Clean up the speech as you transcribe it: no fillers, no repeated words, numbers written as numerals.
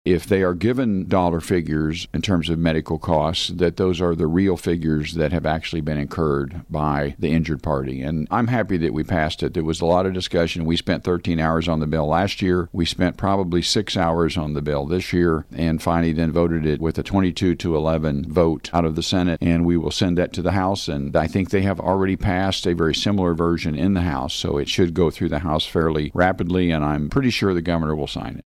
if they are given dollar figures in terms of medical costs, that those are the real figures that have actually been incurred by the injured party. And I'm happy that we passed it. There was a lot of discussion. We spent 13 hours on the bill last year. We spent probably 6 hours on the bill this year, and finally then voted it with a 22-11 vote out of the Senate, and we will send that to the House. And I think they have already passed a very similar version in the House, so it should go through the House fairly rapidly, and I'm pretty sure the governor will sign it.